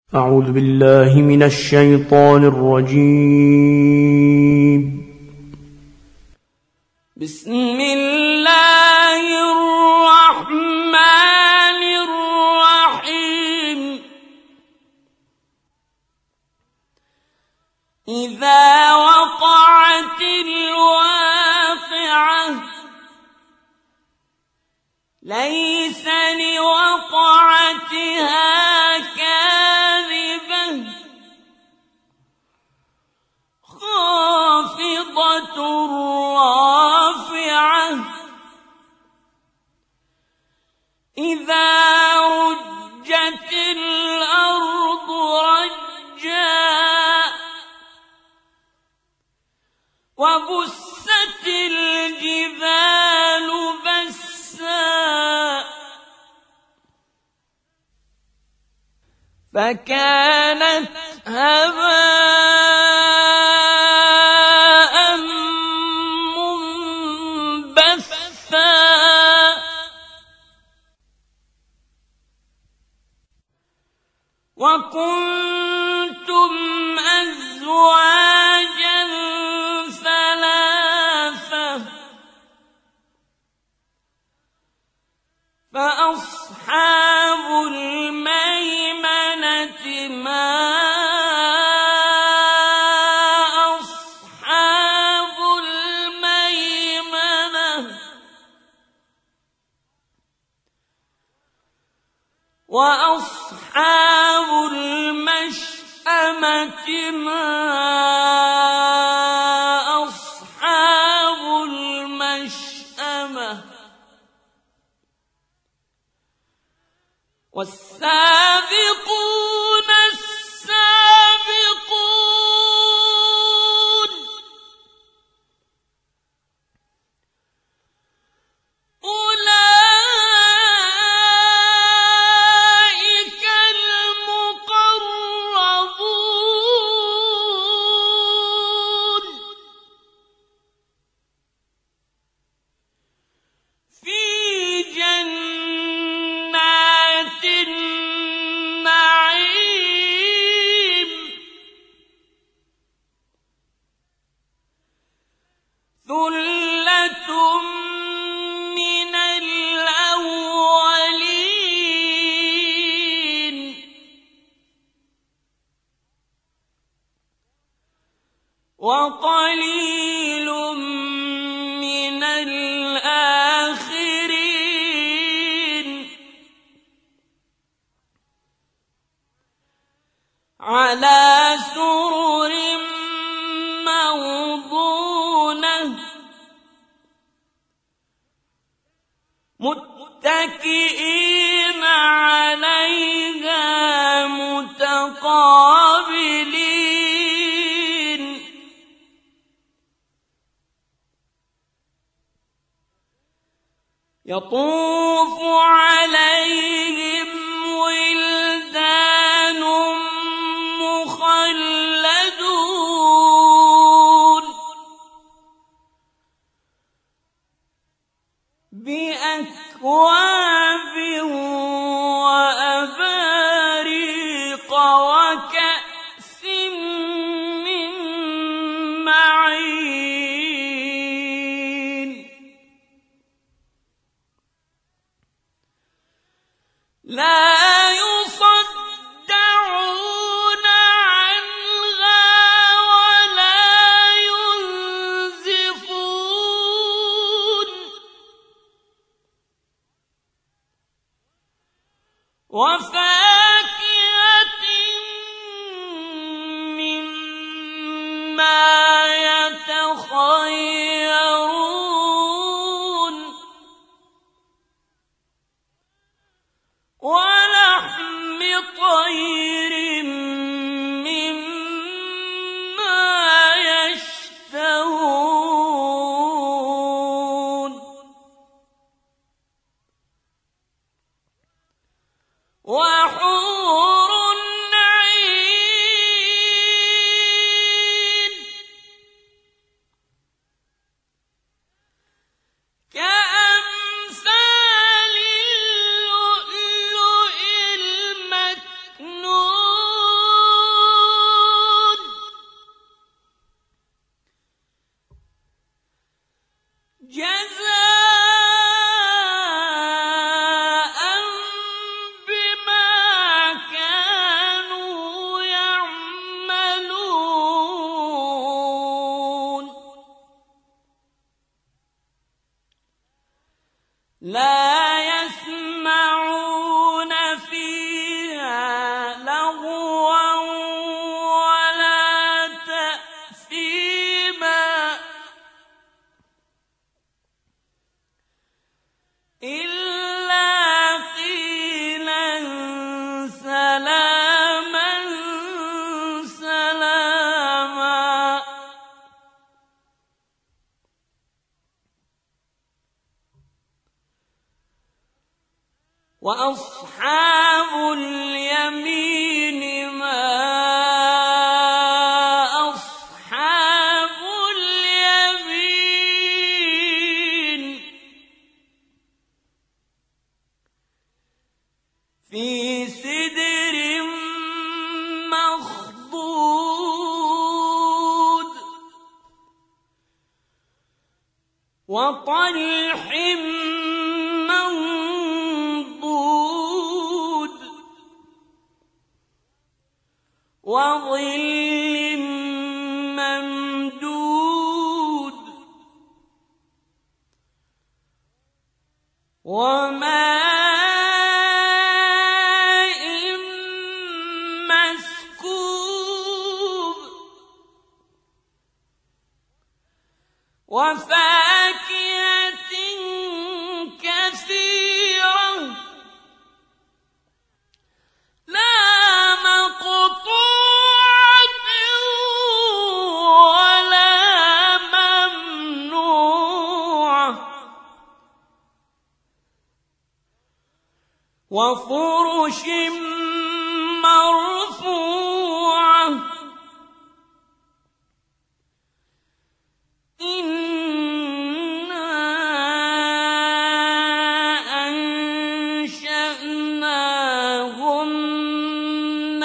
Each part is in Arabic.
أعوذ بالله من الشيطان الرجيم. بسم الله الرحمن الرحيم. إذا وقعت الواقعة ليس لوقعتها كاذبة خافضة رافعة إذا رجت الأرض رجا وبست الجبال بسا فكانت هباء منبثا وكنتم أزواجا ثلاثة فأصحاب الميمنة ما أصحاب الميمنة وأصحاب المشأمة ما أصحاب المشأمة والسابقون السابقون أولئك المقربون في جنات النعيم ثلة من الأولين وقليل من الآخرين على سرر موضونة متكئين عليها متقابلين يطوف عليهم ولدان مخلدون بأكواب وأباريق وكأس من معين لا يصدعون عنها ولا ينزفون وفاكهة وأصحاب اليمين ما أصحاب اليمين في سدر مخضود وطلح منضود وظل ممدود وماء مسكوب وفاكهة كثيرة لا مقطوعة ولا ممنوعة وفرش مرفوعة إنا أنشأناهن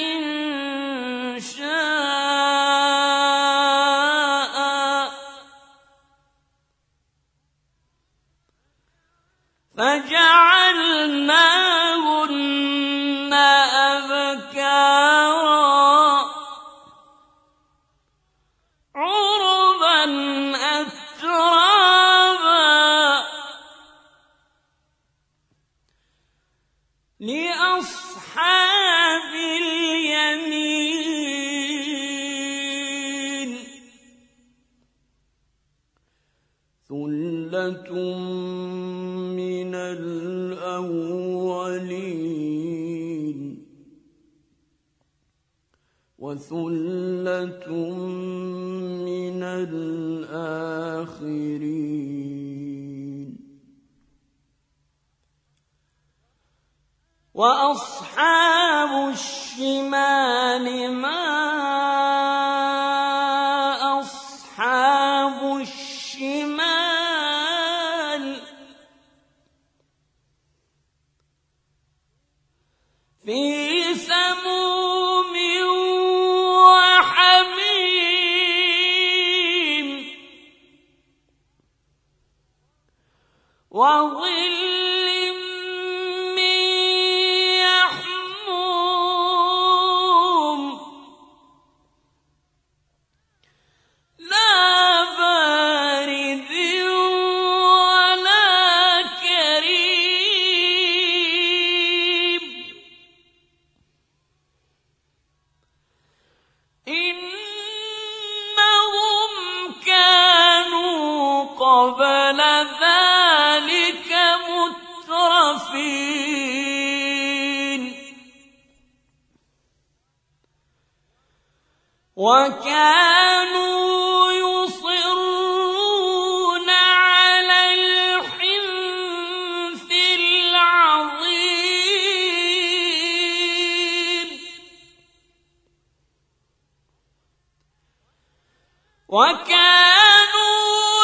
إنشاء فجعلناهن أبكارا عربا أترابا لأصحاب اليمين ثلة من الأولين وثلة من الآخرين وأصحاب الشمال ما أصحاب الشمال في سموم وحميم وظل من يحموم لا بارد ولا كريم إنهم كانوا قبل ذلك مترفين وكانوا يصرون على الحنث العظيم وكانوا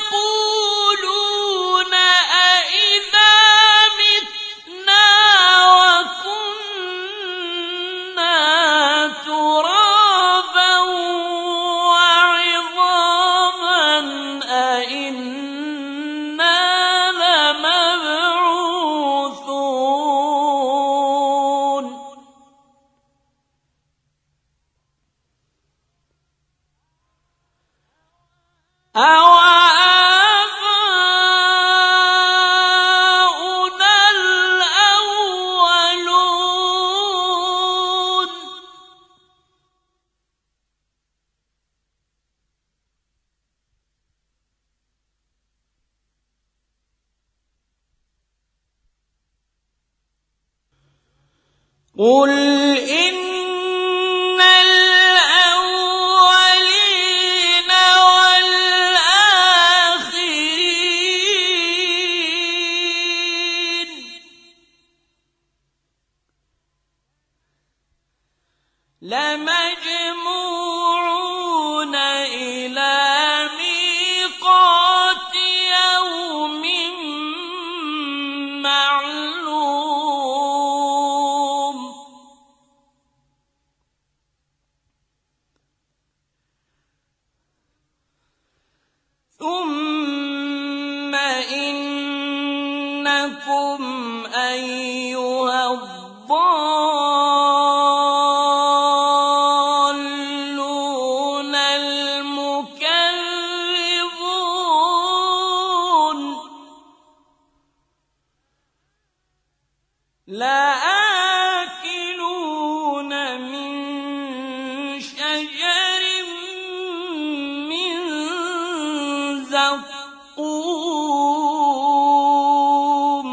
يقولون أئذا متنا وكنا ترابا وعظاما أئنا لمبعوثون أَوَآبَاؤُنَا الْأَوَّلُونَ قُلْ إِنَّ الْأَوَّلِينَ وَالْآخِرِينَ لمجموعون إلى ميقات يوم معلوم ثم إنكم أيها الضالون المكذبون لآكلون من شجر من زقوم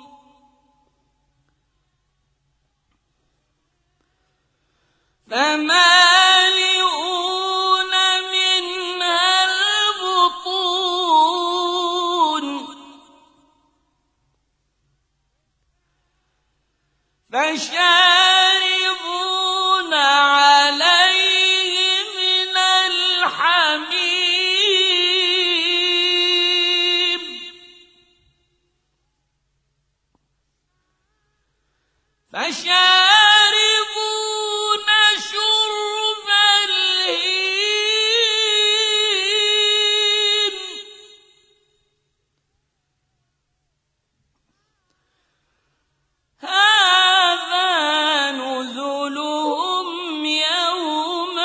فمالئون منها البطون فشاربون عليه من الحميم فشاربون شرب الهيم هذا نزلهم يوم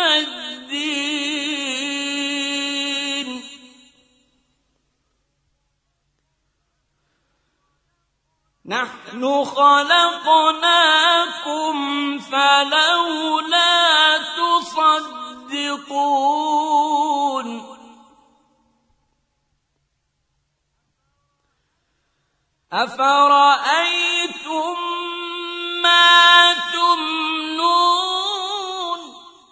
الدين نحن خلقناكم فلولا تصدقون أفرأيتم ما تمنون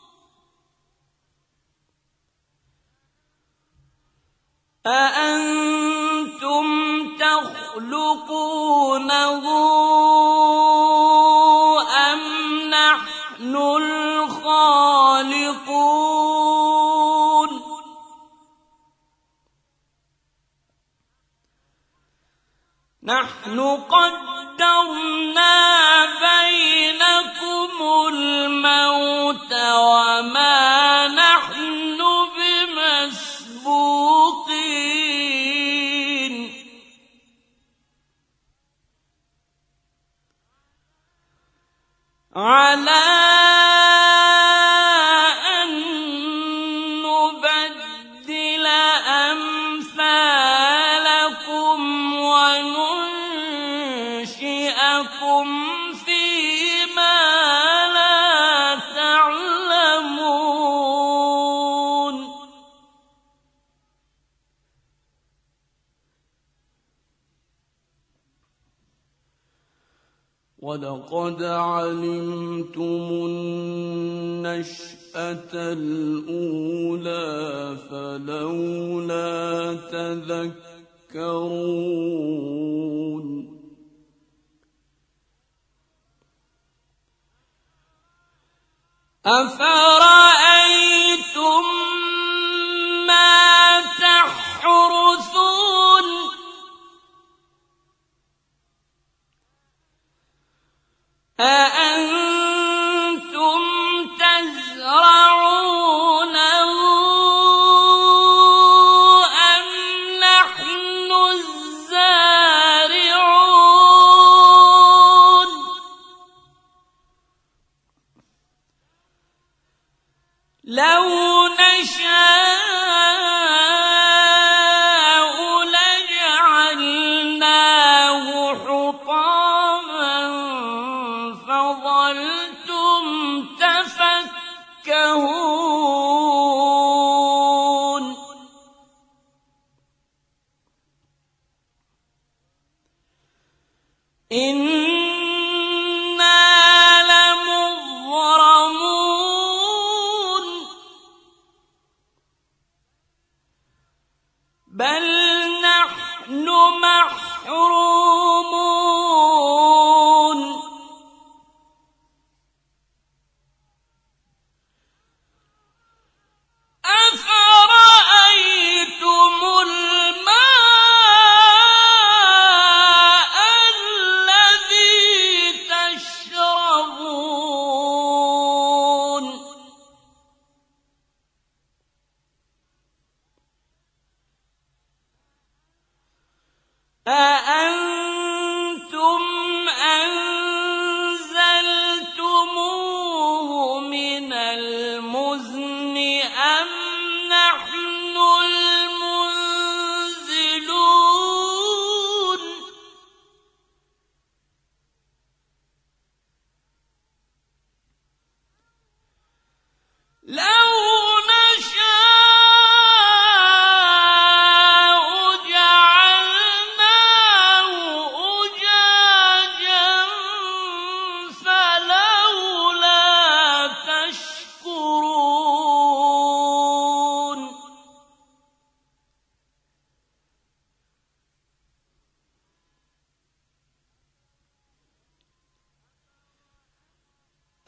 أأنتم تخلقونه أم نحن الخالقون نحن قدرنا بينكم الموت وما نحن بمسبوقين على أن نبدل أمثالكم وننشئكم فيما لا تعلمون ولقد علمتم النشأة الأولى فلولا تذكرون أفرأيتم ما تحرثون أأنتم تزرعونه أم نحن الزارعون لو نشاء لجعلناه حطاما فظلتم تفكهون إنا لمغرمون بل نحن محرومون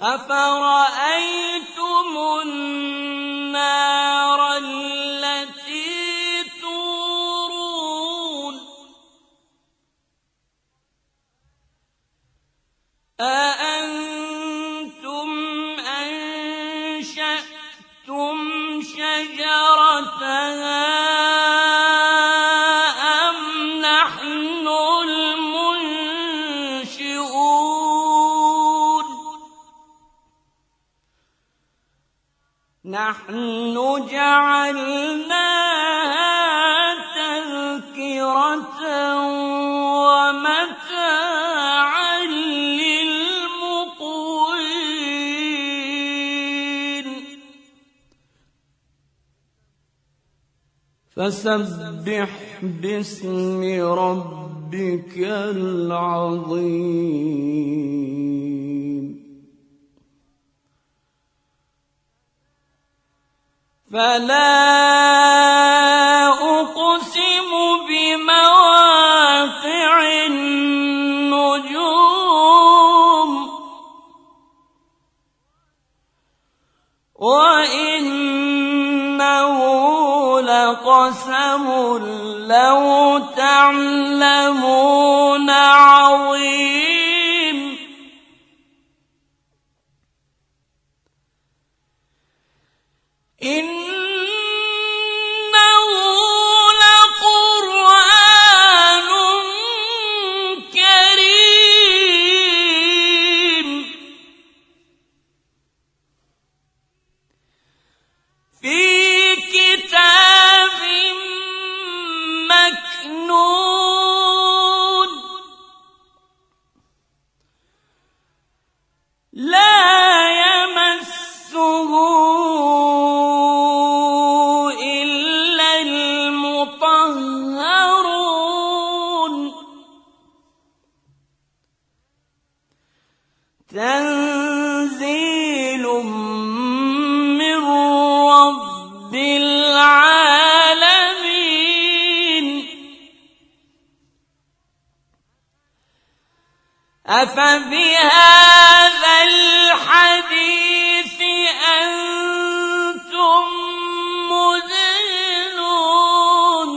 أفرأيتم النار التي تورون أأنتم أنشأتم شجرتها أم نحن المنشئون نحن جعلناها تذكرة ومتاعا للمقوين فسبح باسم ربك العظيم فلا أقسم بمواقع النجوم وإنه لقسم لو تعلمون عظيم إنه لقرآن كريم في كتاب مكنون لا يمسه إلا المطهرون تنزيل من رب العالمين أفبهذا الحديث أنتم مدهنون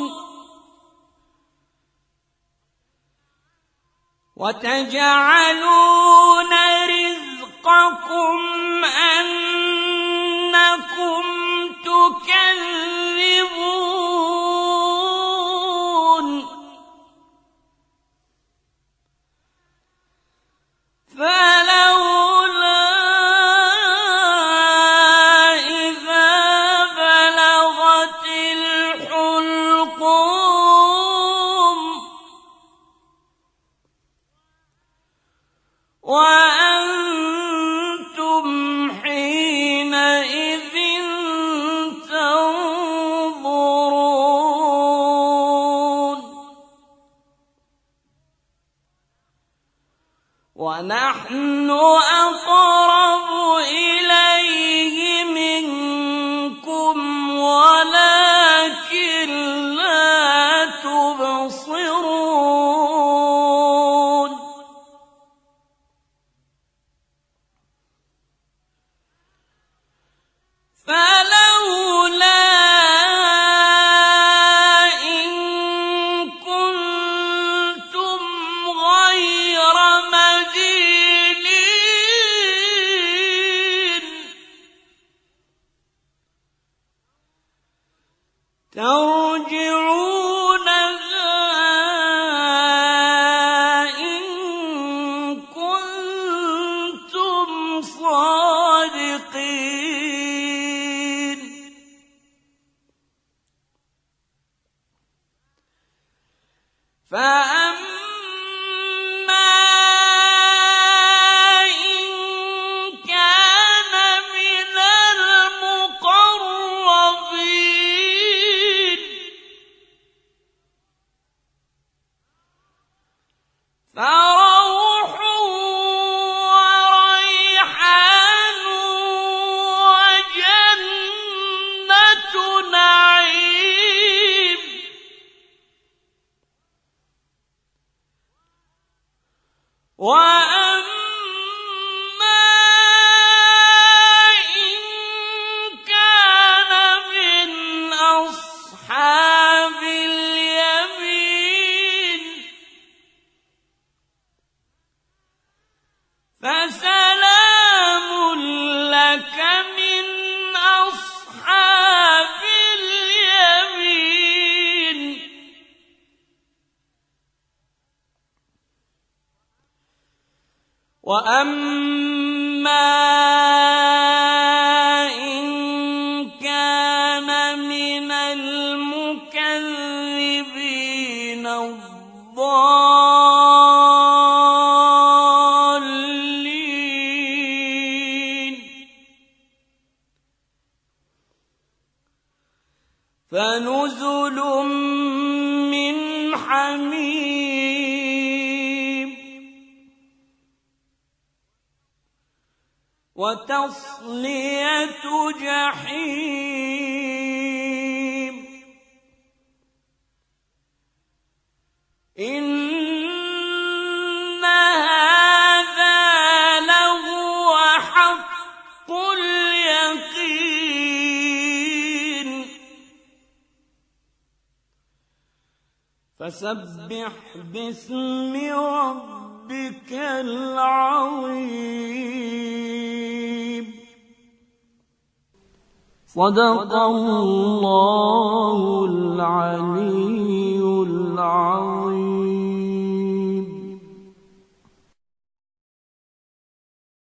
وتجعلون رزقكم أنكم تكذبون فلولا إذا بلغت الحلقوم وأنتم حينئذ تنظرون ونحن أقرب إليه منكم ولكن لا تبصرون فلولا إن كنتم غير مدينين ترجعونها إن كنتم صادقين فأما إن كان من المقربين فروح وريحان وجنة نعيم لك من أصحاب اليمين وأما إن كان من المكذبين الضالين فنزل من حميم وتصلية جحيم إن هذا لهو حق اليقين فسبح باسم ربك العظيم صدق الله العلي العظيم.